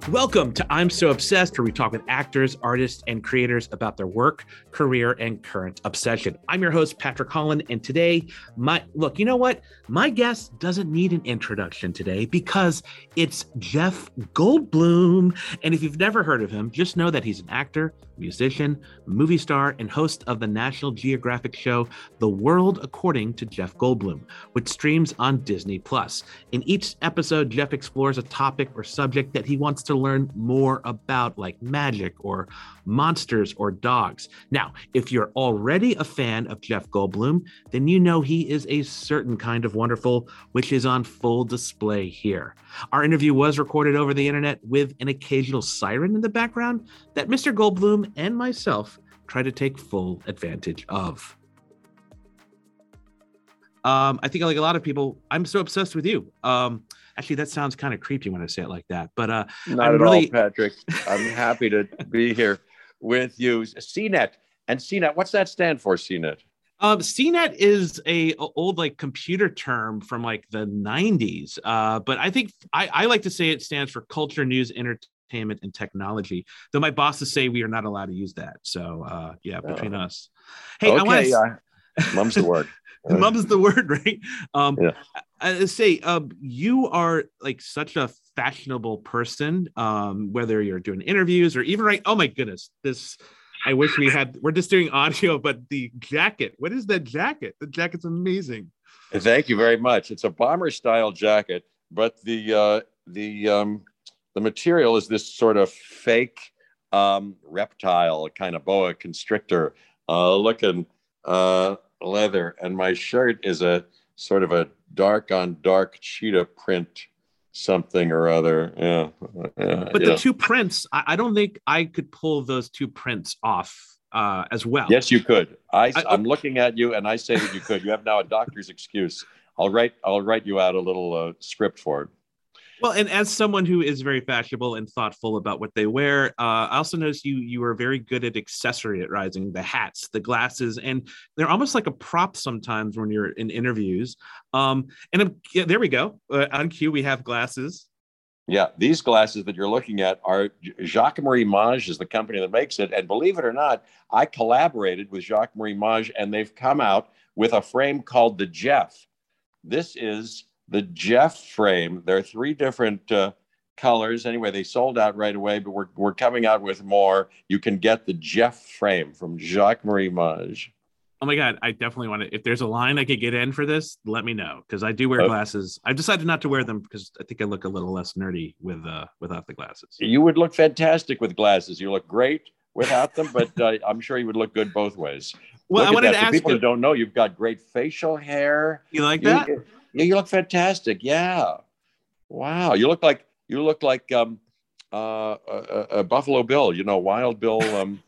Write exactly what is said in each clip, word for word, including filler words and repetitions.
Welcome to I'm So Obsessed, where we talk with actors, artists, and creators about their work, career, and current obsession. I'm your host, Patrick Holland, and today, my look, you know what? My guest doesn't need an introduction today because it's Jeff Goldblum. And if you've never heard of him, just know that he's an actor, musician, movie star, and host of the National Geographic show, The World According to Jeff Goldblum, which streams on Disney Plus. In each episode, Jeff explores a topic or subject that he wants to learn more about, like magic or monsters or dogs. Now, if you're already a fan of Jeff Goldblum, then you know he is a certain kind of wonderful, which is on full display here. Our interview was recorded over the internet with an occasional siren in the background that Mister Goldblum and myself try to take full advantage of. Um, I think like a lot of people, I'm so obsessed with you. Um, actually, that sounds kind of creepy when I say it like that, but uh, not I'm at really... all, Patrick. I'm happy to be here with you. C net and C net. What's that stand for? C net. Um, C net is a, a old like computer term from like the nineties, uh, but I think I, I like to say it stands for culture, news, entertainment, and technology. Though my bosses say we are not allowed to use that. So uh, yeah, between oh. us. Hey, okay, I want to. Uh, mum's the word. Mum's the word, right? Um, yeah. I, I say um, you are like such a fashionable person. Um, whether you're doing interviews or even right. Oh my goodness, this. I wish we had. We're just doing audio, but the jacket. What is that jacket? The jacket's amazing. Thank you very much. It's a bomber style jacket, but the uh, the um, the material is this sort of fake um, reptile kind of boa constrictor uh, looking. Uh, leather, and my shirt is a sort of a dark on dark cheetah print something or other. Yeah, yeah but yeah. the two prints, I, I don't think I could pull those two prints off uh as well. Yes, you could. I, I I'm looking at you and I say that you could. You have now a doctor's excuse. I'll write I'll write you out a little uh, script for it. Well, and as someone who is very fashionable and thoughtful about what they wear, uh, I also noticed you you are very good at accessorizing the hats, the glasses, and they're almost like a prop sometimes when you're in interviews. Um, and um, yeah, there we go. Uh, on cue, we have glasses. Yeah, these glasses that you're looking at are Jacques-Marie Mage is the company that makes it. And believe it or not, I collaborated with Jacques-Marie Mage, and they've come out with a frame called the Jeff. This is the Jeff frame. There are three different uh, colors. Anyway, they sold out right away, but we're we're coming out with more. You can get the Jeff frame from Jacques-Marie Mage. Oh my God, I definitely want to. If there's a line I could get in for this, let me know, because I do wear uh, glasses. I've decided not to wear them because I think I look a little less nerdy with uh, without the glasses. You would look fantastic with glasses. You look great without them, but uh, I'm sure you would look good both ways. Well, look I wanted that. to For ask people you, who don't know, you've got great facial hair. You like you, that? Yeah, you look fantastic. Yeah. Wow. You look like you look like um, uh, a, a Buffalo Bill. You know, Wild Bill. Um,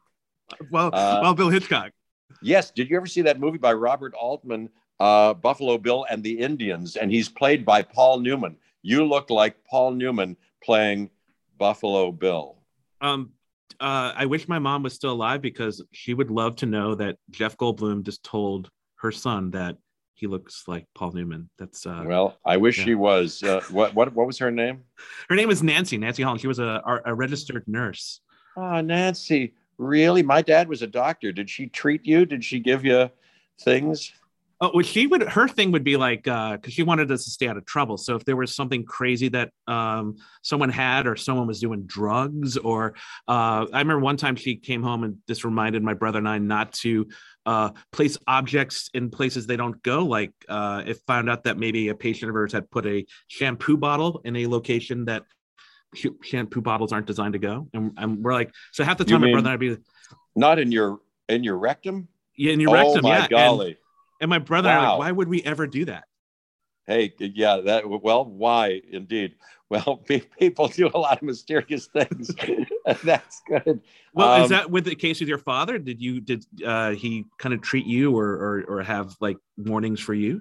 well, uh, well, Bill Hitchcock. Yes. Did you ever see that movie by Robert Altman, uh, Buffalo Bill and the Indians? And he's played by Paul Newman. You look like Paul Newman playing Buffalo Bill. Um, uh, I wish my mom was still alive because she would love to know that Jeff Goldblum just told her son that he looks like Paul Newman. That's uh, well, I wish yeah. she was. Uh, what what what was her name? Her name is Nancy. Nancy Holland. She was a a registered nurse. Oh, Nancy. Really? My dad was a doctor. Did she treat you? Did she give you things? Oh, well, she would. Her thing would be like, because uh, she wanted us to stay out of trouble. So if there was something crazy that um, someone had, or someone was doing drugs, or uh, I remember one time she came home and this reminded my brother and I not to uh, place objects in places they don't go. Like uh, if found out that maybe a patient of hers had put a shampoo bottle in a location that shampoo bottles aren't designed to go, and, and we're like, so half the time my brother and I'd be not in your in your rectum. Yeah, in your rectum. Oh my yeah. golly. And, And my brother, wow. and I like, why would we ever do that? Hey, yeah, that well, why indeed? Well, people do a lot of mysterious things. That's good. Well, um, is that with the case with your father? Did you did uh, he kind of treat you or, or or have like warnings for you?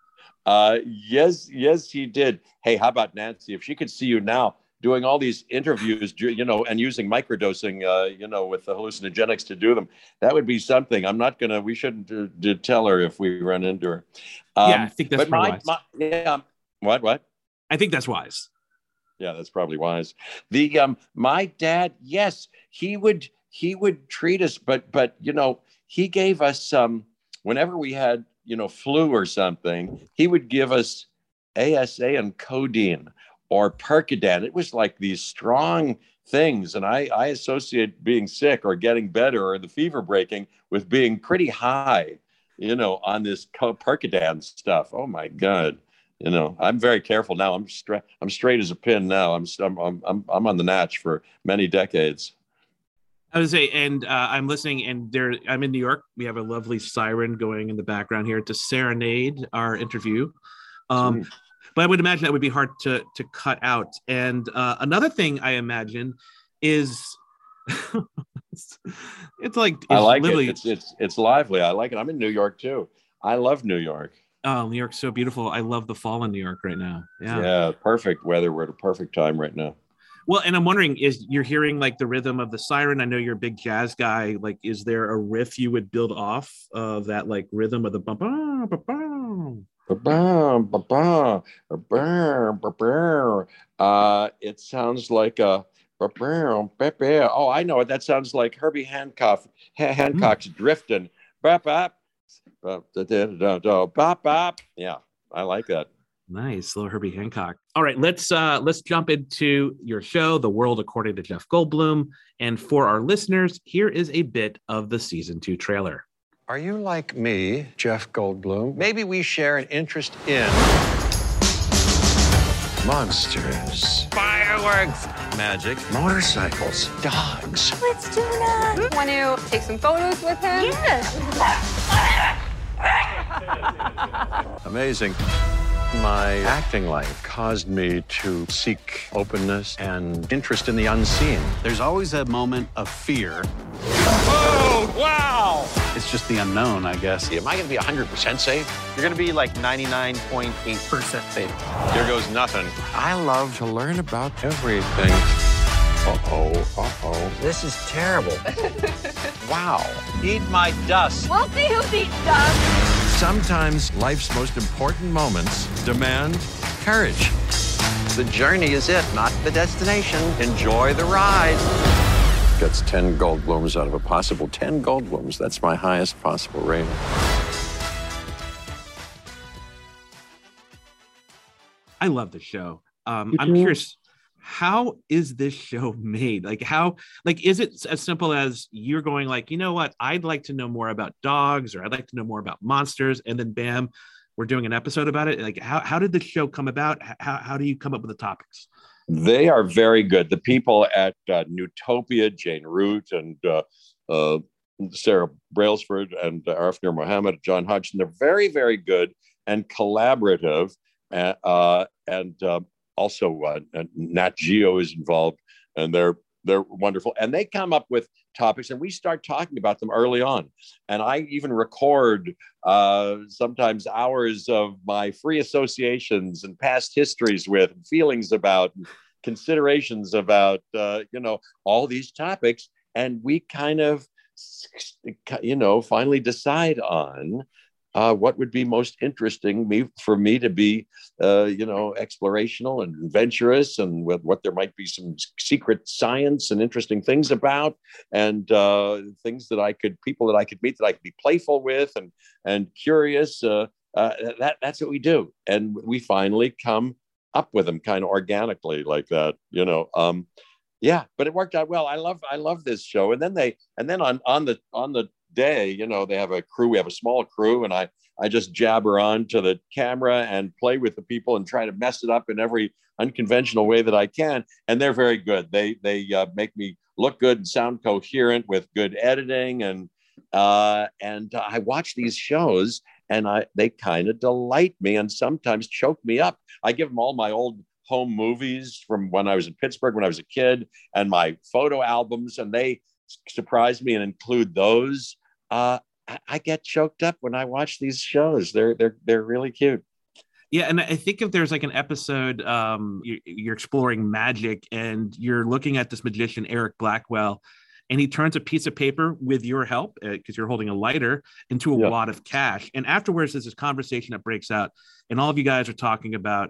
Uh, yes, yes, he did. Hey, how about Nancy? If she could see you now doing all these interviews, you know, and using microdosing, uh, you know, with the hallucinogenics to do them, that would be something. I'm not gonna. We shouldn't do, do tell her if we run into her. Um, yeah, I think that's but my, wise. my, yeah. What? What? I think that's wise. Yeah, that's probably wise. The um, my dad, yes, he would he would treat us, but but you know, he gave us um, whenever we had you know flu or something, he would give us A S A and codeine or Percodan. It was like these strong things, and I I associate being sick or getting better or the fever breaking with being pretty high, you know, on this Percodan stuff. Oh my God. You know, I'm very careful now. I'm straight. I'm straight as a pin now. I'm I'm I'm I'm on the natch for many decades. I would say, and uh, I'm listening, and there. I'm in New York. We have a lovely siren going in the background here to serenade our interview. Um, but I would imagine that would be hard to to cut out. And uh, another thing I imagine is, it's, it's like it's I like literally, it. It's it's it's lively. I like it. I'm in New York too. I love New York. Oh, New York's so beautiful. I love the fall in New York right now. Yeah. Yeah, perfect weather. We're at a perfect time right now. Well, and I'm wondering, is you're hearing like the rhythm of the siren? I know you're a big jazz guy. Like, is there a riff you would build off of that like rhythm of the bum bum bum bum? Ba-bum, ba-bum, ba-bum, ba-bum. Uh, it sounds like a ba-bum, ba-bum. Oh, I know it. That sounds like Herbie Hancock. Ha- Hancock's mm. Drifting. Bop, bop. Bop, bop, bop. Yeah, I like that. Nice, little Herbie Hancock. All right, let's uh, let's jump into your show, The World According to Jeff Goldblum. And for our listeners, here is a bit of the season two trailer. Are you like me, Jeff Goldblum? Maybe we share an interest in monsters, fireworks, magic, motorcycles, dogs. Let's do that. Want to take some photos with him? Yeah. Amazing. My acting life caused me to seek openness and interest in the unseen. There's always a moment of fear. Oh, wow! It's just the unknown, I guess. Am I going to be one hundred percent safe? You're going to be like ninety-nine point eight percent safe. Here goes nothing. I love to learn about everything. Uh-oh, uh-oh. This is terrible. Wow. Eat my dust. We'll see who's eating dust. Sometimes life's most important moments demand courage. The journey is it, not the destination. Enjoy the ride. Gets ten Goldblums out of a possible ten Goldblums. That's my highest possible rating. I love the show. Um, I'm curious, how is this show made? Like how, like, is it as simple as you're going like, you know what, I'd like to know more about dogs, or I'd like to know more about monsters, and then bam, we're doing an episode about it? Like how, how did the show come about? How, how do you come up with the topics? They are very good. The people at uh, Newtopia, Jane Root and uh, uh, Sarah Brailsford and uh, Arif Nur Mohammed, John Hodgson, they're very, very good and collaborative. Uh, uh, and uh, Also, uh, Nat Geo is involved, and they're they're wonderful. And they come up with topics, and we start talking about them early on. And I even record uh, sometimes hours of my free associations and past histories with, and feelings about, and considerations about, uh, you know, all these topics. And we kind of, you know, finally decide on Uh, what would be most interesting me for me to be, uh, you know, explorational and adventurous, and with what there might be some secret science and interesting things about, and uh, things that I could, people that I could meet that I could be playful with and and curious. Uh, uh, that that's what we do, and we finally come up with them kind of organically like that, you know. Um, yeah, but it worked out well. I love I love this show, and then they and then on on the on the day, you know, they have a crew, we have a small crew, and I, I just jabber on to the camera and play with the people and try to mess it up in every unconventional way that I can. And they're very good. They, they uh, make me look good and sound coherent with good editing. And, uh, and I watch these shows, and I, they kind of delight me and sometimes choke me up. I give them all my old home movies from when I was in Pittsburgh, when I was a kid, and my photo albums, and they surprise me and include those. Uh, I, I get choked up when I watch these shows. They're they're they're really cute. Yeah, and I think if there's like an episode, um, you, you're exploring magic, and you're looking at this magician Eric Blackwell, and he turns a piece of paper with your help, because uh, you're holding a lighter, into a yeah. wad of cash. And afterwards, there's this conversation that breaks out, and all of you guys are talking about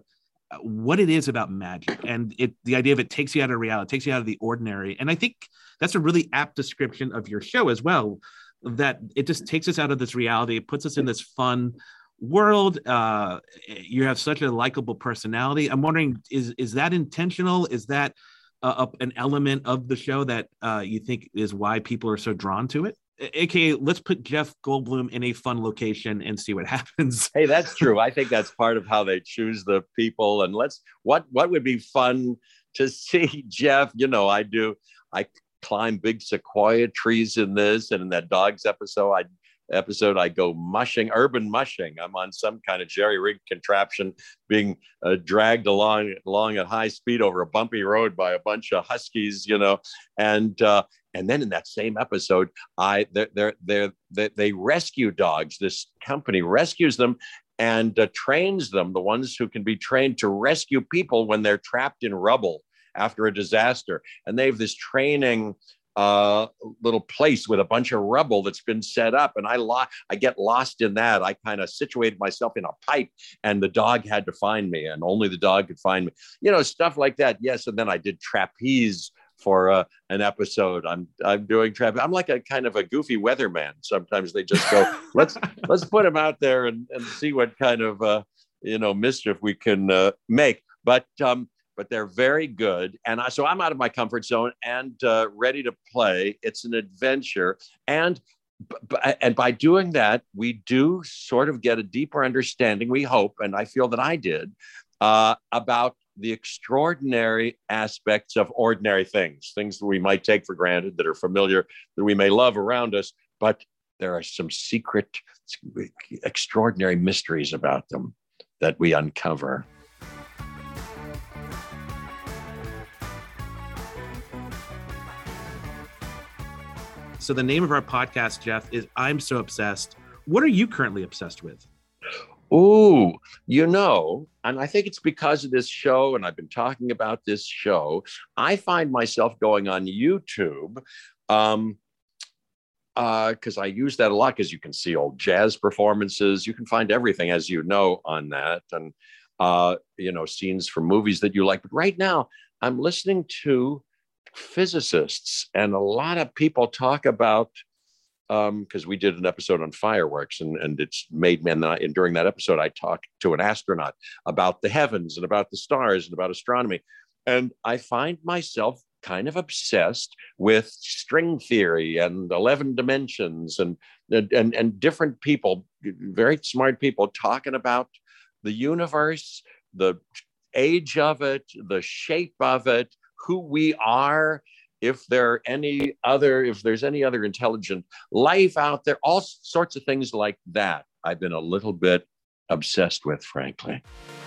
what it is about magic, and it the idea of it takes you out of reality, takes you out of the ordinary. And I think that's a really apt description of your show as well, that it just takes us out of this reality. It puts us in this fun world. Uh, you have such a likable personality. I'm wondering, is is that intentional? Is that uh, an element of the show that uh, you think is why people are so drawn to it? A K A, let's put Jeff Goldblum in a fun location and see what happens. Hey, that's true. I think that's part of how they choose the people. And let's, what, what would be fun to see Jeff? You know, I do, I climb big sequoia trees in this, and in that dogs episode, I episode I go mushing, urban mushing. I'm on some kind of jerry-rigged contraption being uh, dragged along along at high speed over a bumpy road by a bunch of huskies, you know, and uh, and then in that same episode, I they're, they're, they're, they they rescue dogs. This company rescues them and uh, trains them, the ones who can be trained to rescue people when they're trapped in rubble after a disaster. And they have this training uh, little place with a bunch of rubble that's been set up. And I, lo- I get lost in that. I kind of situated myself in a pipe, and the dog had to find me, and only the dog could find me. You know, stuff like that. Yes. And then I did trapeze for uh, an episode. I'm I'm doing trapeze. I'm like a kind of a goofy weatherman. Sometimes they just go, let's let's put him out there and, and see what kind of uh, you know mischief we can uh, make. But um, but they're very good. And I, so I'm out of my comfort zone and uh, ready to play. It's an adventure. And, b- and by doing that, we do sort of get a deeper understanding, we hope, and I feel that I did, uh, about the extraordinary aspects of ordinary things, things that we might take for granted, that are familiar, that we may love around us, but there are some secret, extraordinary mysteries about them that we uncover. So the name of our podcast, Jeff, is I'm So Obsessed. What are you currently obsessed with? Ooh, you know, and I think it's because of this show, and I've been talking about this show, I find myself going on YouTube, um, because uh, I use that a lot, because you can see old jazz performances. You can find everything, as you know, on that, and, uh, you know, scenes from movies that you like. But right now, I'm listening to physicists, and a lot of people talk about, because um, we did an episode on fireworks, and, and it's made me, and, I, and during that episode, I talked to an astronaut about the heavens and about the stars and about astronomy. And I find myself kind of obsessed with string theory and eleven dimensions and, and, and different people, very smart people, talking about the universe, the age of it, the shape of it, who we are, if there are any other, if there's any other intelligent life out there, all sorts of things like that. I've been a little bit obsessed with, frankly.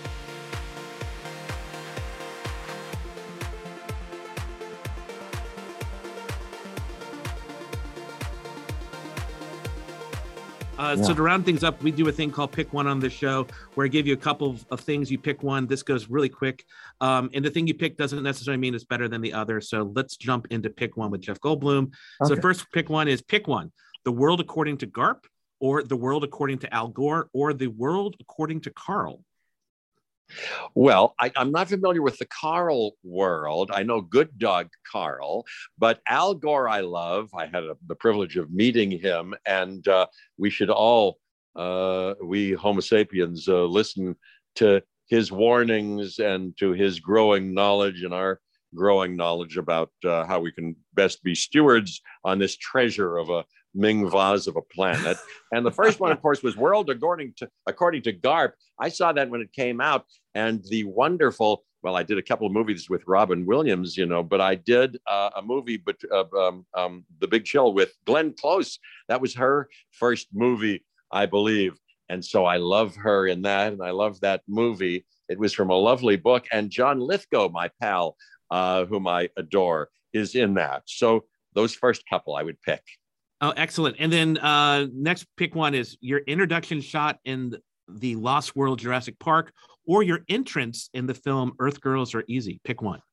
Uh, yeah. So to round things up, we do a thing called Pick One on this show, where I give you a couple of, of things. You pick one. This goes really quick. Um, and the thing you pick doesn't necessarily mean it's better than the other. So let's jump into Pick One with Jeff Goldblum. Okay. So first pick one is pick one. The World According to Garp, or The World According to Al Gore, or The World According to Carl. Well, I, I'm not familiar with the Carl world. I know Good Dog Carl, but Al Gore I love. I had a, the privilege of meeting him, and uh, we should all, uh, we Homo sapiens, uh, listen to his warnings and to his growing knowledge and our growing knowledge about uh, how we can best be stewards on this treasure of a Ming vase of a planet. And the first one, of course, was World According to According to Garp. I saw that when it came out, and the wonderful, well, I did a couple of movies with Robin Williams, you know, but I did uh, a movie, but uh, um, um, The Big Chill with Glenn Close. That was her first movie, I believe. And so I love her in that, and I love that movie. It was from a lovely book, and John Lithgow, my pal, uh, whom I adore, is in that. So those first couple I would pick. Oh, excellent. And then uh, next pick one is your introduction shot in the Lost World Jurassic Park, or your entrance in the film Earth Girls Are Easy. Pick one.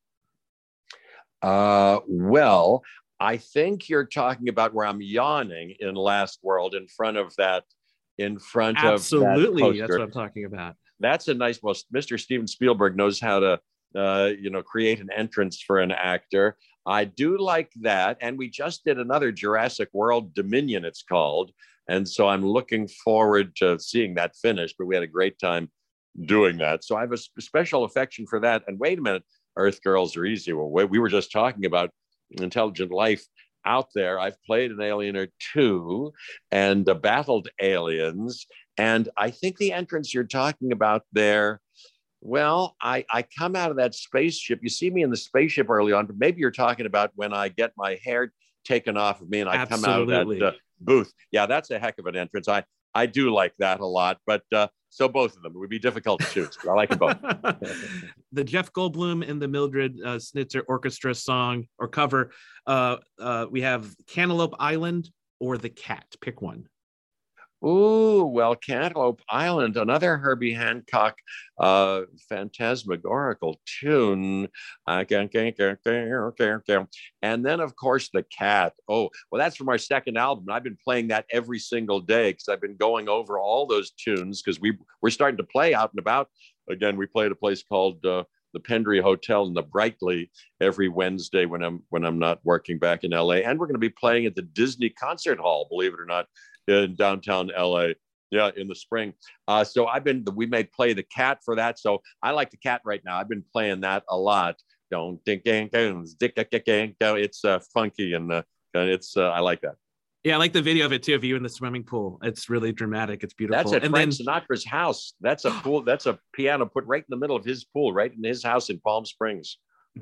Uh, well, I think you're talking about where I'm yawning in Last World in front of that, in front Absolutely. of that poster. That's what I'm talking about. That's a nice, well, Mister Steven Spielberg knows how to, uh, you know, create an entrance for an actor. I do like that. And we just did another Jurassic World, Dominion, it's called. And so I'm looking forward to seeing that finish, but we had a great time doing that. So I have a special affection for that. And wait a minute, Earth Girls Are Easy. Well, we were just talking about intelligent life out there. I've played an alien or two and uh, battled aliens. And I think the entrance you're talking about there, well, I, I come out of that spaceship. You see me in the spaceship early on, but maybe you're talking about when I get my hair taken off of me and I Absolutely. come out of that uh, booth. Yeah, that's a heck of an entrance. I, I do like that a lot, but uh, so both of them, it would be difficult to choose. I like them both. The Jeff Goldblum and the Mildred uh, Snitzer Orchestra song or cover, uh, uh, we have Cantaloupe Island or The Cat. Pick one. Ooh, well, Cantaloupe Island, another Herbie Hancock uh, phantasmagorical tune. And then, of course, The Cat. Oh, well, that's from our second album. I've been playing that every single day because I've been going over all those tunes because we, we're starting to play out and about. Again, we play at a place called uh, the Pendry Hotel in the Brightly every Wednesday when I'm when I'm not working back in L A. And we're going to be playing at the Disney Concert Hall, believe it or not, in downtown L A. Yeah, in the spring. Uh, so I've been, we may play The Cat for that. So I like The Cat right now. I've been playing that a lot. Don't ding ding ding dick dick dick ding. It's uh, funky and uh, it's uh, I like that. Yeah, I like the video of it too, of you in the swimming pool. It's really dramatic. It's beautiful. That's at and Frank then, Sinatra's house. That's a pool. That's a piano put right in the middle of his pool, right in his house in Palm Springs.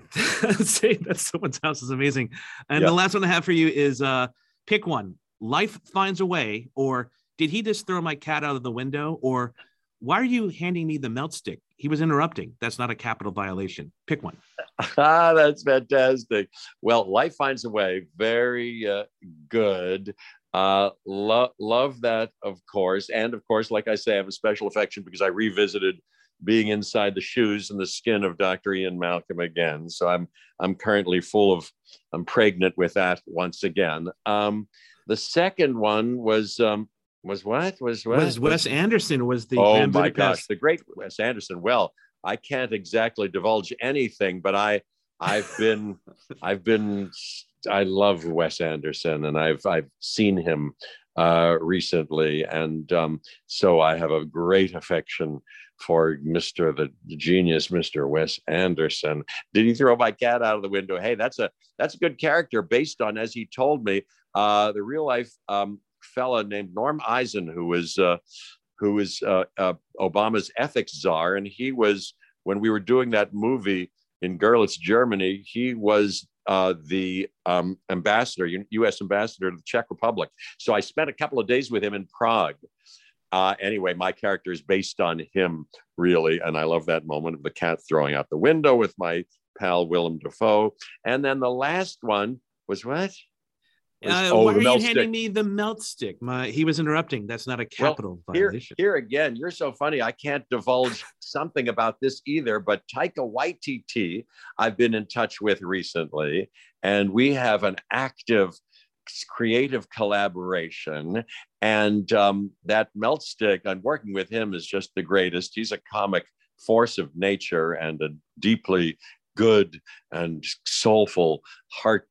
See, that's someone's house is amazing. And Yeah. the last one I have for you is uh, pick one. Life Finds a Way, or did he just throw my cat out of the window? Or why are you handing me the melt stick? He was interrupting. That's not a capital violation. Pick one. Ah, that's fantastic. Well, Life Finds a Way, very uh, good. Uh, lo- love that, of course. And of course, like I say, I have a special affection because I revisited being inside the shoes and the skin of Doctor Ian Malcolm again. So I'm I'm currently full of, I'm pregnant with that once again. Um, the second one was, um, was what? Was what? Was Wes Anderson was the Oh Grand my Budapest. gosh, the great Wes Anderson. Well, I can't exactly divulge anything, but I, I've been, I've been, I love Wes Anderson, and I've I've seen him uh, recently, and um, so I have a great affection for Mister the genius, Mister Wes Anderson. Did he throw my cat out of the window? Hey, that's a that's a good character based on, as he told me, uh, the real life um, fella named Norm Eisen, who was uh, who was uh, uh, Obama's ethics czar, and he was, when we were doing that movie in Görlitz, Germany, he was uh, the um, ambassador, U S ambassador to the Czech Republic. So I spent a couple of days with him in Prague. Uh, anyway, my character is based on him, really. And I love that moment of the cat throwing out the window with my pal Willem Dafoe. And then the last one was what? Was, Uh, oh, why the are melt you handing stick. me the melt stick? My he was interrupting. That's not a capital Well, here, violation. here again, you're so funny. I can't divulge something about this either, but Taika Waititi, I've been in touch with recently, and we have an active creative collaboration. And um, that melt stick, I'm working with him, is just the greatest. He's a comic force of nature and a deeply good and soulful heart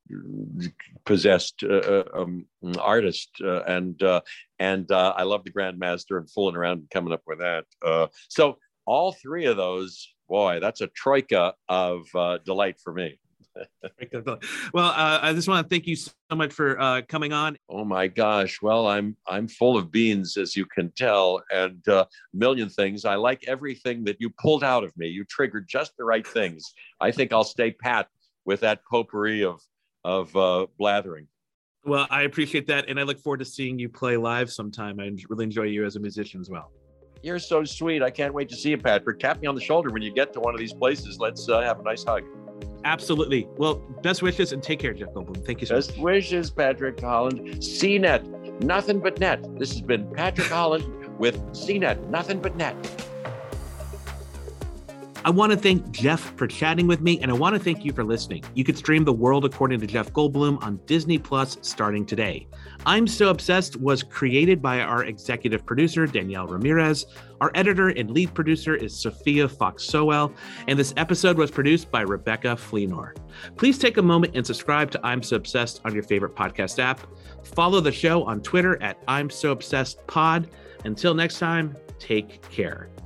possessed uh, um, artist, uh, and uh, and uh, I love the Grandmaster and fooling around and coming up with that. Uh, so all three of those, boy, that's a troika of uh, delight for me. Well, uh, I just want to thank you so much for uh, coming on. Oh my gosh! Well, I'm I'm full of beans, as you can tell, and a uh, million things. I like everything that you pulled out of me. You triggered just the right things. I think I'll stay pat with that potpourri of of uh, blathering. Well, I appreciate that, and I look forward to seeing you play live sometime. I really enjoy you as a musician as well. You're so sweet. I can't wait to see you, Patrick. Tap me on the shoulder when you get to one of these places. Let's uh, have a nice hug. Absolutely. Well, best wishes and take care, Jeff Goldblum. Thank you so Best much. wishes, Patrick Holland. C net, nothing but net. This has been Patrick Holland with C net, nothing but net. I want to thank Jeff for chatting with me, and I want to thank you for listening. You can stream The World According to Jeff Goldblum on Disney Plus starting today. I'm So Obsessed was created by our executive producer, Danielle Ramirez. Our editor and lead producer is Sophia Fox-Sowell, and this episode was produced by Rebecca Fleenor. Please take a moment and subscribe to I'm So Obsessed on your favorite podcast app. Follow the show on Twitter at I'm So Obsessed Pod. Until next time, take care.